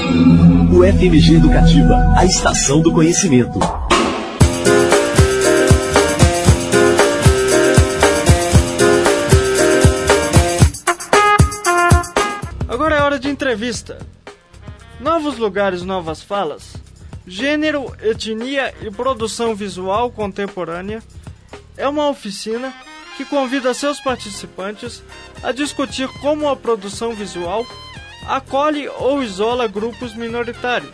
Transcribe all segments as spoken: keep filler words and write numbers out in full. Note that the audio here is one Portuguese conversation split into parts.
O F M G Educativa, a estação do conhecimento. Agora é hora de entrevista. Novos lugares, novas falas. Gênero, etnia e produção visual contemporânea é uma oficina que convida seus participantes a discutir como a produção visual acolhe ou isola grupos minoritários.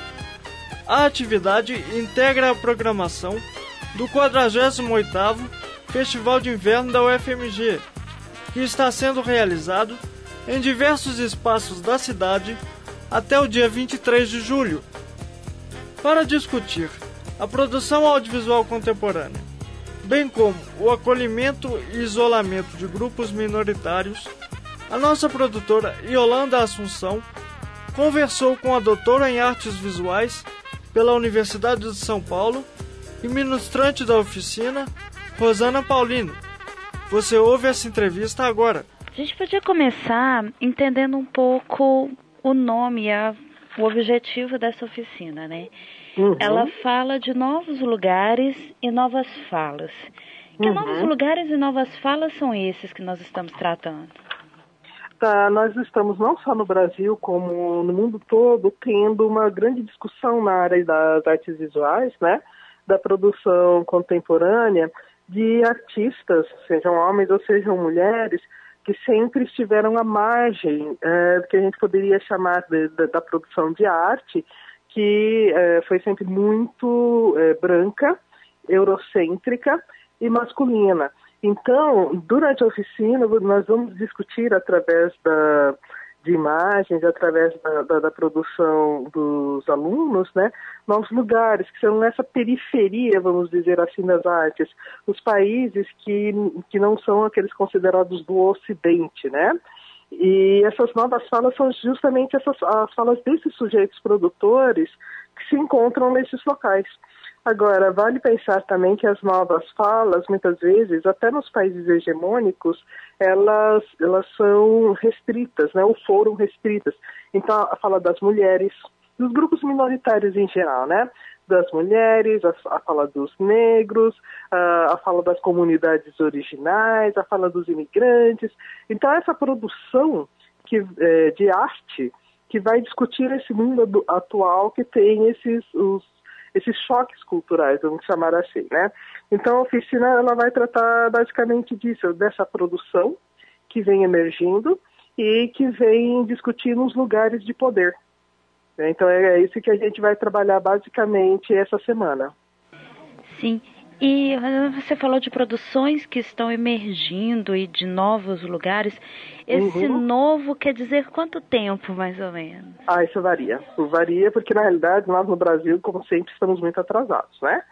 A atividade integra a programação do quadragésimo oitavo Festival de Inverno da U F M G, que está sendo realizado em diversos espaços da cidade até o dia vinte e três de julho. Para discutir a produção audiovisual contemporânea, bem como o acolhimento e isolamento de grupos minoritários, a nossa produtora Yolanda Assunção conversou com a doutora em artes visuais pela Universidade de São Paulo e ministrante da oficina, Rosana Paulino. Você ouve essa entrevista agora. A gente podia começar entendendo um pouco o nome, a, o objetivo dessa oficina, né? Uhum. Ela fala de novos lugares e novas falas. Que uhum. novos lugares e novas falas são esses que nós estamos tratando? Tá, nós estamos não só no Brasil, como no mundo todo, tendo uma grande discussão na área das artes visuais, né? Da produção contemporânea de artistas, sejam homens ou sejam mulheres, que sempre estiveram à margem é, do que a gente poderia chamar de, de, da produção de arte, que é, foi sempre muito é, branca, eurocêntrica e masculina. Então, durante a oficina, nós vamos discutir através da, de imagens, através da, da, da produção dos alunos, né, novos lugares, que são essa periferia, vamos dizer assim, das artes, os países que, que não são aqueles considerados do Ocidente, né? E essas novas falas são justamente essas, as falas desses sujeitos produtores que se encontram nesses locais. Agora, vale pensar também que as novas falas, muitas vezes, até nos países hegemônicos, elas, elas são restritas, né, ou foram restritas. Então, a fala das mulheres, dos grupos minoritários em geral, né? Das mulheres, a, a fala dos negros, a, a fala das comunidades originais, a fala dos imigrantes. Então, essa produção que, é, de arte que vai discutir esse mundo atual que tem esses, os, esses choques culturais, vamos chamar assim, né? Então, a oficina ela vai tratar basicamente disso, dessa produção que vem emergindo e que vem discutir nos lugares de poder. Então é isso que a gente vai trabalhar basicamente essa semana. Sim, e você falou de produções que estão emergindo e de novos lugares. Esse uhum. novo quer dizer quanto tempo, mais ou menos? Ah, isso varia. Isso varia porque, na realidade, nós no Brasil, como sempre, estamos muito atrasados, né?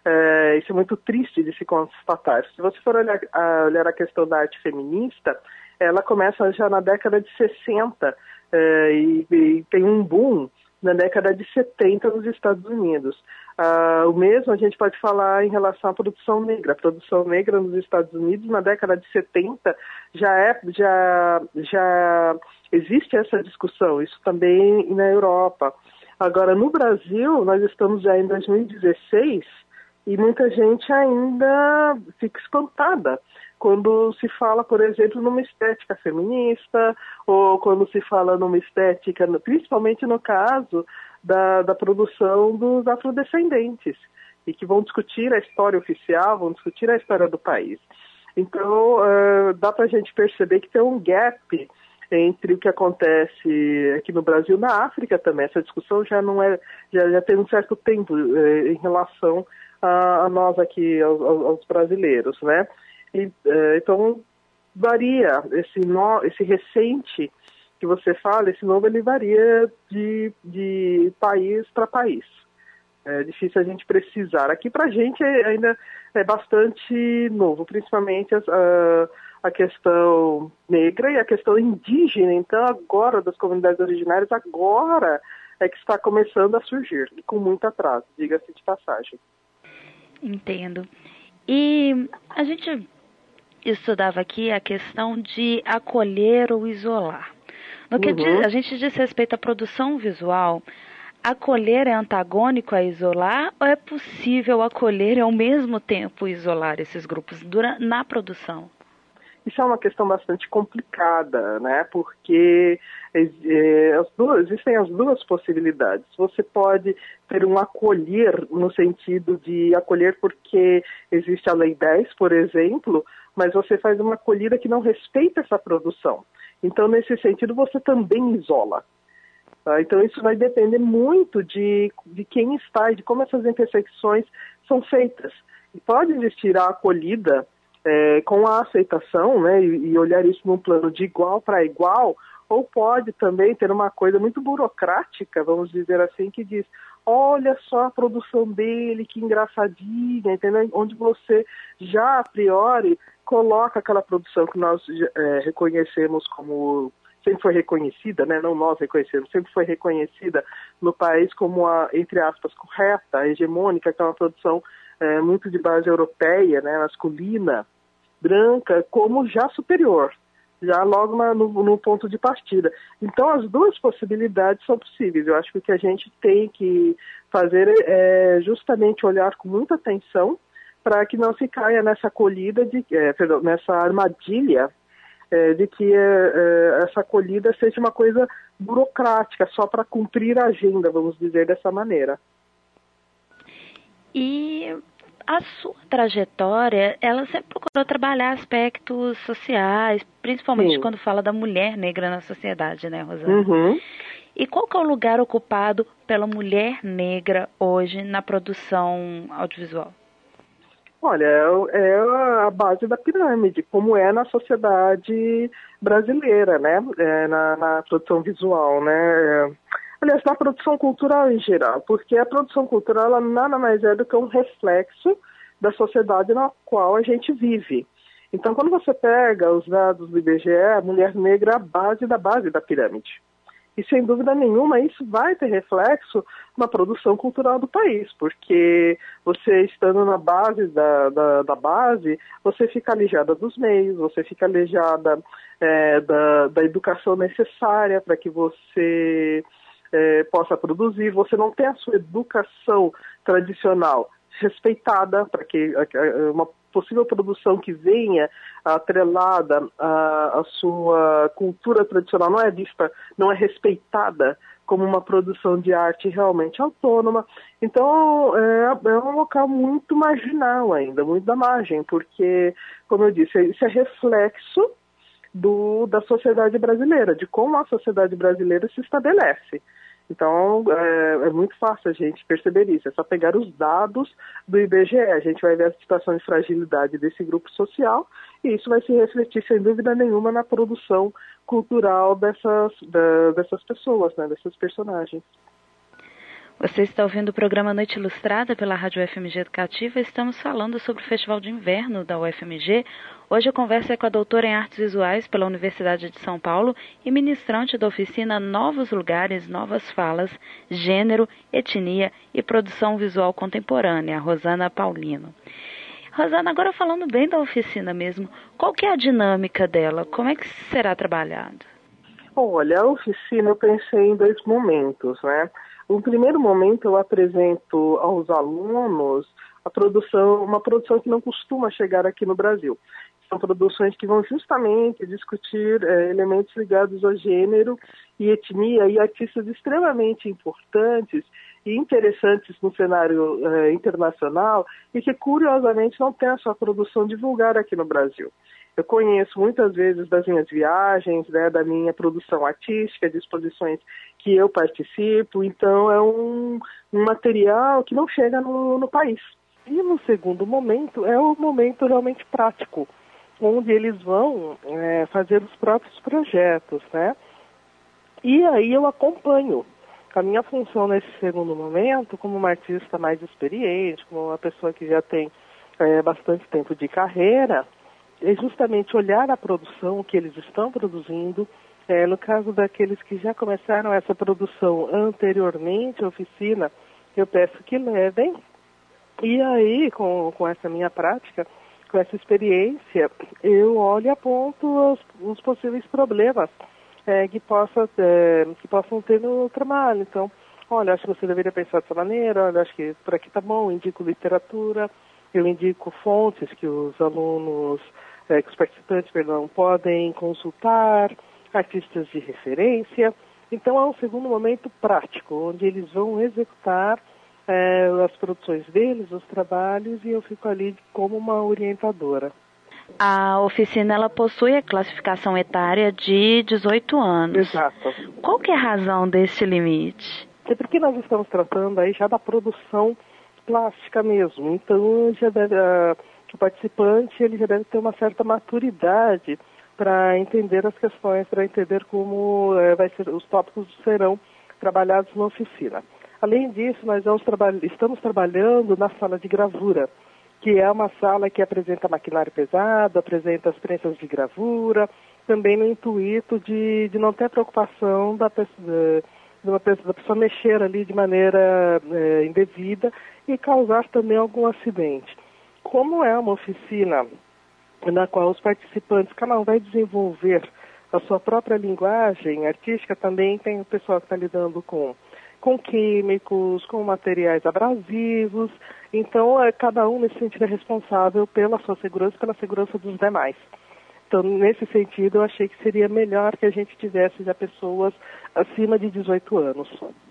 É, isso é muito triste de se constatar. Se você for olhar a, olhar a questão da arte feminista, ela começa já na década de sessenta é, e, e tem um boom na década de setenta nos Estados Unidos. Ah, o mesmo a gente pode falar em relação à produção negra. A produção negra nos Estados Unidos, na década de setenta, já, é, já, já existe essa discussão, isso também na Europa. Agora, no Brasil, nós estamos já em dois mil e dezesseis e muita gente ainda fica espantada quando se fala, por exemplo, numa estética feminista, ou quando se fala numa estética, principalmente no caso da, da produção dos afrodescendentes, e que vão discutir a história oficial, vão discutir a história do país. Então, uh, dá para a gente perceber que tem um gap entre o que acontece aqui no Brasil e na África também. Essa discussão já não é, já, já tem um certo tempo uh, em relação a, a nós aqui, aos, aos brasileiros, né? E, uh, então, varia, esse, no, esse recente que você fala, esse novo, ele varia de, de país para país. É difícil a gente precisar. Aqui para a gente é, ainda é bastante novo, principalmente as, a, a questão negra e a questão indígena. Então, agora, das comunidades originárias, agora é que está começando a surgir, e com muito atraso, diga-se de passagem. Entendo. E a gente estudava aqui a questão de acolher ou isolar. No que Uhum. diz, a gente diz respeito à produção visual, acolher é antagônico a isolar ou é possível acolher e ao mesmo tempo isolar esses grupos durante, na produção? Isso é uma questão bastante complicada, né? Porque é, as duas, existem as duas possibilidades. Você pode ter um acolher no sentido de acolher porque existe a Lei dez, por exemplo, mas você faz uma acolhida que não respeita essa produção. Então, nesse sentido, você também isola. Tá? Então, isso vai depender muito de, de quem está e de como essas intersecções são feitas. E pode existir a acolhida É, com a aceitação, né, e, e olhar isso num plano de igual para igual, ou pode também ter uma coisa muito burocrática, vamos dizer assim, que diz, olha só a produção dele, que engraçadinha, entendeu? Onde você já a priori coloca aquela produção que nós é, reconhecemos como, sempre foi reconhecida, né, não nós reconhecemos, sempre foi reconhecida no país como a, entre aspas, correta, hegemônica, que é uma produção É, muito de base europeia, né, masculina, branca, como já superior, já logo na, no, no ponto de partida. Então, as duas possibilidades são possíveis. Eu acho que o que a gente tem que fazer é justamente olhar com muita atenção para que não se caia nessa acolhida, de, é, perdão, nessa armadilha é, de que é, é, essa acolhida seja uma coisa burocrática, só para cumprir a agenda, vamos dizer dessa maneira. E a sua trajetória, ela sempre procurou trabalhar aspectos sociais, principalmente Sim. quando fala da mulher negra na sociedade, né, Rosana? Uhum. E qual que é o lugar ocupado pela mulher negra hoje na produção audiovisual? Olha, é a base da pirâmide, como é na sociedade brasileira, né, é na, na produção visual, né, aliás, na produção cultural em geral, porque a produção cultural ela nada mais é do que um reflexo da sociedade na qual a gente vive. Então, quando você pega os dados do I B G E, a mulher negra é a base da base da pirâmide. E, sem dúvida nenhuma, isso vai ter reflexo na produção cultural do país, porque você estando na base da, da, da base, você fica alijada dos meios, você fica alijada é, da, da educação necessária para que você é, possa produzir, você não tem a sua educação tradicional respeitada para que uma possível produção que venha atrelada à, à sua cultura tradicional não é vista, não é respeitada como uma produção de arte realmente autônoma. Então, é, é um local muito marginal ainda, muito da margem, porque, como eu disse, isso é reflexo do, da sociedade brasileira, de como a sociedade brasileira se estabelece. Então, é, é muito fácil a gente perceber isso. É só pegar os dados do I B G E. A gente vai ver a situação de fragilidade desse grupo social e isso vai se refletir, sem dúvida nenhuma, na produção cultural dessas, da, dessas pessoas, né, dessas personagens. Você está ouvindo o programa Noite Ilustrada pela Rádio U F M G Educativa. Estamos falando sobre o Festival de Inverno da U F M G. Hoje a conversa é com a doutora em Artes Visuais pela Universidade de São Paulo e ministrante da oficina Novos Lugares, Novas Falas, Gênero, Etnia e Produção Visual Contemporânea, Rosana Paulino. Rosana, agora falando bem da oficina mesmo, qual que é a dinâmica dela? Como é que será trabalhado? Olha, a oficina eu pensei em dois momentos, né? No primeiro momento eu apresento aos alunos a produção, uma produção que não costuma chegar aqui no Brasil. São produções que vão justamente discutir é, elementos ligados ao gênero e etnia e artistas extremamente importantes e interessantes no cenário é, internacional e que, curiosamente, não tem a sua produção divulgada aqui no Brasil. Eu conheço muitas vezes das minhas viagens, né, da minha produção artística, de exposições que eu participo, então é um, um material que não chega no, no país. E no segundo momento é o momento realmente prático, onde eles vão é, fazer os próprios projetos, né? E aí eu acompanho. A minha função nesse segundo momento, como uma artista mais experiente, como uma pessoa que já tem é, bastante tempo de carreira, é justamente olhar a produção que eles estão produzindo. É, no caso daqueles que já começaram essa produção anteriormente à oficina, eu peço que levem. E aí, com, com essa minha prática, com essa experiência, eu olho e aponto os, os possíveis problemas é, que, possa, é, que possam ter no trabalho. Então, olha, acho que você deveria pensar dessa maneira, olha, acho que por aqui tá bom, eu indico literatura, eu indico fontes que os alunos, é, que os participantes, perdão, podem consultar, artistas de referência. Então, é um segundo momento prático, onde eles vão executar é, as produções deles, os trabalhos, e eu fico ali como uma orientadora. A oficina, ela possui a classificação etária de dezoito anos. Exato. Qual que é a razão desse limite? É porque nós estamos tratando aí já da produção plástica mesmo. Então, já deve, uh, o participante ele já deve ter uma certa maturidade para entender as questões, para entender como uh, vai ser, os tópicos serão trabalhados na oficina. Além disso, nós vamos traba- estamos trabalhando na sala de gravura, que é uma sala que apresenta maquinário pesado, apresenta as prensas de gravura, também no intuito de, de não ter preocupação da pessoa, de uma pessoa, da pessoa mexer ali de maneira é, indevida e causar também algum acidente. Como é uma oficina na qual os participantes, cada um vai desenvolver a sua própria linguagem artística, também tem o pessoal que está lidando com com químicos, com materiais abrasivos. Então, é, cada um, nesse sentido, é responsável pela sua segurança e pela segurança dos demais. Então, nesse sentido, eu achei que seria melhor que a gente tivesse já pessoas acima de dezoito anos.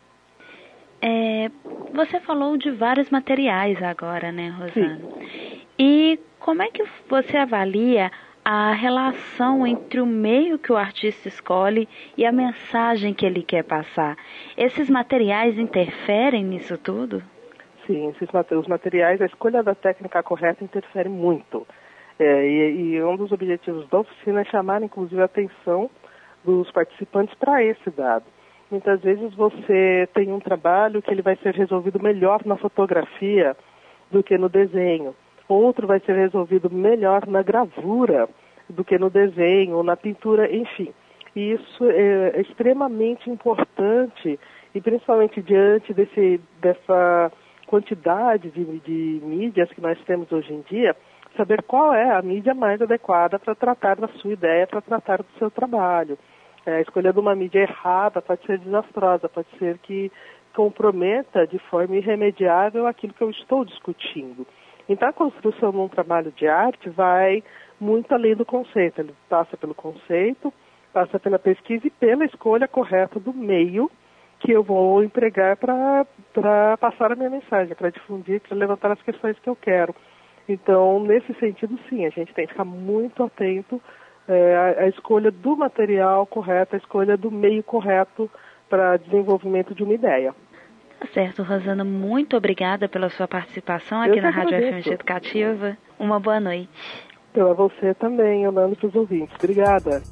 É, você falou de vários materiais agora, né, Rosana? Sim. E como é que você avalia a relação entre o meio que o artista escolhe e a mensagem que ele quer passar? Esses materiais interferem nisso tudo? Sim, esses, os materiais, a escolha da técnica correta interfere muito. É, e, e um dos objetivos da oficina é chamar, inclusive, a atenção dos participantes para esse dado. Muitas vezes você tem um trabalho que ele vai ser resolvido melhor na fotografia do que no desenho. Outro vai ser resolvido melhor na gravura do que no desenho ou na pintura, enfim. E isso é extremamente importante, e principalmente diante desse, dessa quantidade de, de mídias que nós temos hoje em dia, saber qual é a mídia mais adequada para tratar da sua ideia, para tratar do seu trabalho. É, a escolha de uma mídia errada pode ser desastrosa, pode ser que comprometa de forma irremediável aquilo que eu estou discutindo. Então, a construção de um trabalho de arte vai muito além do conceito. Ele passa pelo conceito, passa pela pesquisa e pela escolha correta do meio que eu vou empregar para passar a minha mensagem, para difundir, para levantar as questões que eu quero. Então, nesse sentido, sim, a gente tem que ficar muito atento é, à, à escolha do material correto, à escolha do meio correto para desenvolvimento de uma ideia. Tá certo, Rosana, muito obrigada pela sua participação aqui Eu na Rádio agradeço. F M G Educativa. Uma boa noite. Pela você também, Yolanda, e para os ouvintes. Obrigada.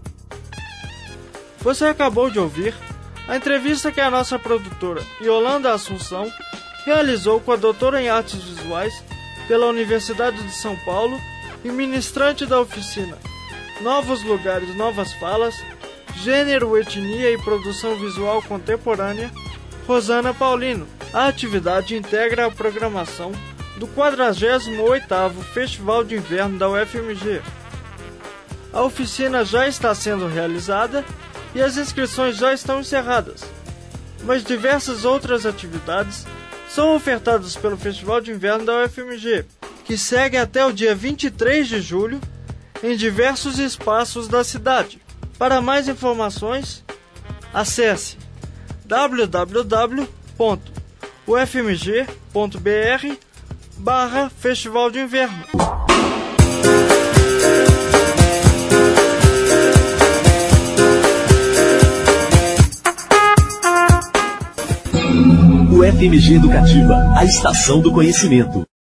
Você acabou de ouvir a entrevista que a nossa produtora Yolanda Assunção realizou com a doutora em Artes Visuais pela Universidade de São Paulo e ministrante da oficina Novos Lugares, Novas Falas, Gênero, Etnia e Produção Visual Contemporânea, Rosana Paulino. A atividade integra a programação do quadragésimo oitavo Festival de Inverno da U F M G. A oficina já está sendo realizada e as inscrições já estão encerradas, mas diversas outras atividades são ofertadas pelo Festival de Inverno da U F M G, que segue até o dia vinte e três de julho em diversos espaços da cidade. Para mais informações, acesse w w w ponto u f m g ponto b r barra Festival de Inverno. U F M G Educativa, a estação do conhecimento.